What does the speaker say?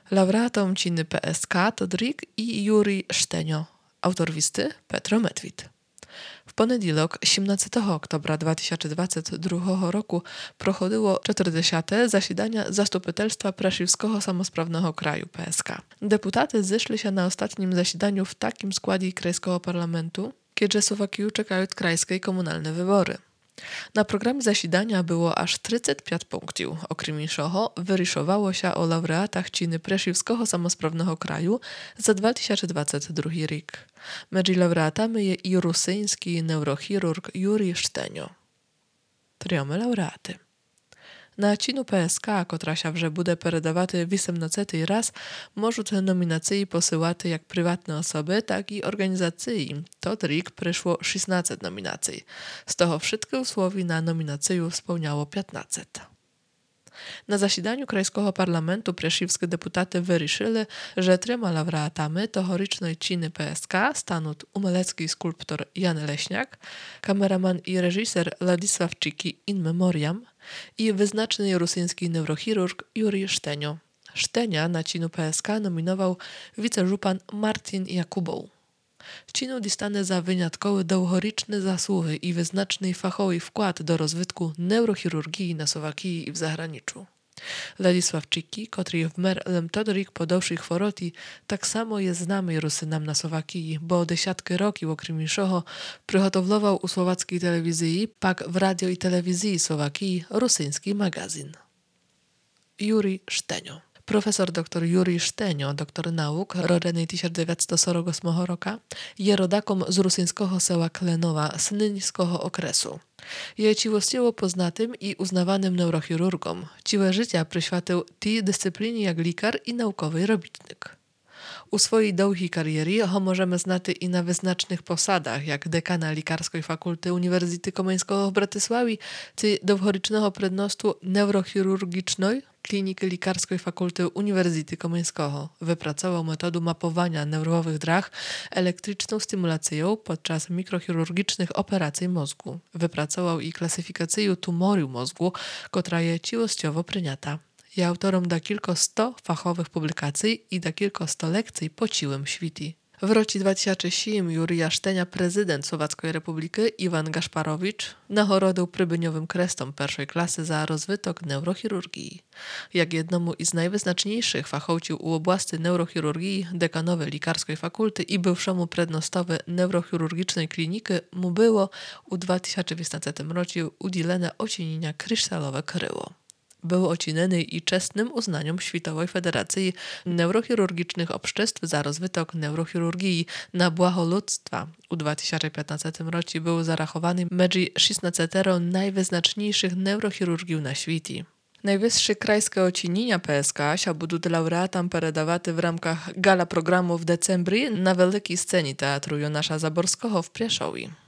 Laureatom ciny PSK to Drik i Jurij Sztenio, autor listy Petro Medved. W poniedziałek 17 oktobra 2022 roku prochodziło 40. zasidania Zastupitelstwa Prešivského samosprawnego kraju PSK. Deputaty zeszli się na ostatnim zasidaniu w takim składzie krajskiego parlamentu, kiedy Słowakiju czekają krajskie i komunalne wybory. Na programie zasidania było aż 35 punktów, okrім іншого, wyryszowało się o laureatach ciny Prešivského samosprawnego kraju za 2022 rok. Między laureatami jest i rosyjski neurochirurg Jurij Sztenio. Triomy laureaty. Na cinu PSK, która się вже буде передавати 18 raz, можуть номінації посилати як prywatne osoby, tak i organizacje. Tot rok przyszło 16 nominacji. Z tego wszystkich słowi na nominację spełniało 15. Na zasidaniu Krajskiego Parlamentu prešivskie deputaty wyrішили, że trzema laureatami tegorocznej ciny PSK staną umelecki skulptor Jan Leśniak, kameraman i reżyser Ladisław Czyki in memoriam i wyznaczny rosyjski neurochirurg Jurij Sztenio. Sztenia na cinu PSK nominował wiceżupan Martin Jakubow. Cinu dostane za wyjątkowe długoroczne zasługi i wyznaczny fachowy wkład do rozwitku neurochirurgii na Słowakii i w zagraniczu. Ladisław Czyki, który w merlem todorik podawszy chworoty, tak samo jest znany Rusynam na Słowakii, bo dziesiątki roków okrім іншого przygotowlował u słowackiej telewizji, pak w radio i telewizji Słowakii rosyjski magazyn. Jurij Sztenio. Profesor dr Jurij Sztenio, doktor nauk, rodzony 1948 roku, jest rodakom z rosyjskiego sela Klenowa z nyńskiego okresu. Jest właściwie poznatym i uznawanym neurochirurgom. Całe życie przyświęcił tej dyscyplinie jak lekar i naukowy robitnik. U swojej długiej kariery ho możemy znać i na wyznacznych posadach, jak dekana Lekarskiej Fakulty Uniwersytetu Komenskiego w Bratysławie, czy długorocznego prednostu neurochirurgicznej Kliniki Lekarskiej Fakulty Uniwersytetu Komenskiego. Wypracował metodę mapowania neurowych dróg elektryczną stymulacją podczas mikrochirurgicznych operacji mózgu. Wypracował i klasyfikację tumorów mózgu, która jest ciłościowo przyjęta. Jest autorem da kilkosto fachowych publikacji i da kilkosto lekcji po ciłym świecie. W roku 2007 Jurija Sztenia prezydent Słowackiej Republiki Iwan Gaszparowicz nagrodził Prybyniowym Krestom pierwszej klasy za rozwytok neurochirurgii. Jak jednomu z najwyznaczniejszych fachowców u oblasti neurochirurgii, dekanowej Lekarskiej Fakulty i bywszemu prednostowy neurochirurgicznej kliniki mu było u 2018 roku udzielone ocenienia kryształowe kryło. Był ocinany i czesnym uznaniem Światowej Federacji Neurochirurgicznych Obszczestw za rozwytok neurochirurgii na błaho ludztwa. U 2015 roku był zarachowany między 16 najwyznaczniejszych neurochirurgiów na świecie. Najwyższe krajskie ocenienia PSK się będą laureatom передавати w ramach gala programu w decembri na wielkiej scenie Teatru Jonasza Zaborskiego w Pieszowie.